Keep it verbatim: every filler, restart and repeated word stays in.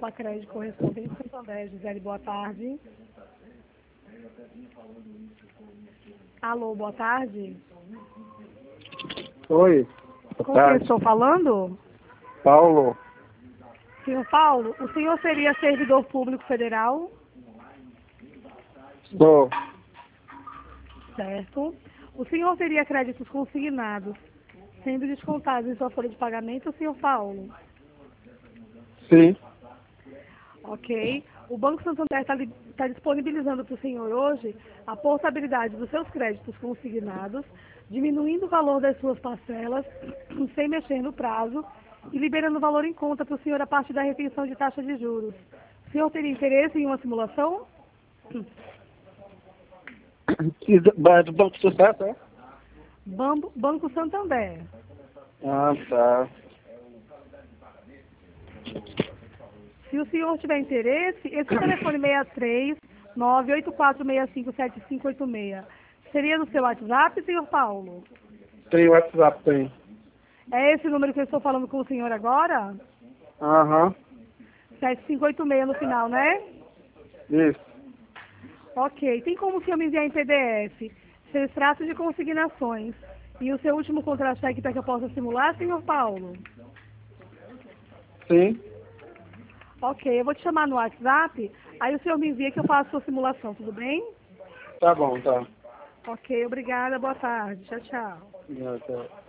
Lopacred, correspondente Santander. Gisele, boa tarde. Alô, boa tarde. Oi. Com quem estou falando? Paulo. Senhor Paulo, o senhor seria servidor público federal? Sou. Certo. O senhor teria créditos consignados, sendo descontados em sua folha de pagamento, senhor Paulo? Sim. Ok. O Banco Santander está tá disponibilizando para o senhor hoje a portabilidade dos seus créditos consignados, diminuindo o valor das suas parcelas, sem mexer no prazo, e liberando o valor em conta para o senhor a partir da retenção de taxa de juros. O senhor teria interesse em uma simulação? E do, ba- do Banco Sucesso, é? Bambo- Banco Santander. Ah, tá. Se o senhor tiver interesse, esse telefone seis três nove oito quatro seis cinco sete cinco oito seis seria no seu WhatsApp, senhor Paulo? Tem WhatsApp, tem. É esse número que eu estou falando com o senhor agora? Aham. sete cinco oito seis no final, né? Isso. Ok. Tem como o senhor me enviar em P D F seu extrato de consignações e o seu último contra-cheque para que eu possa simular, senhor Paulo? Sim. Ok. Eu vou te chamar no WhatsApp, aí o senhor me envia que eu faço a sua simulação, tudo bem? Tá bom, tá. Ok. Obrigada. Boa tarde. Tchau, tchau. Já, tá.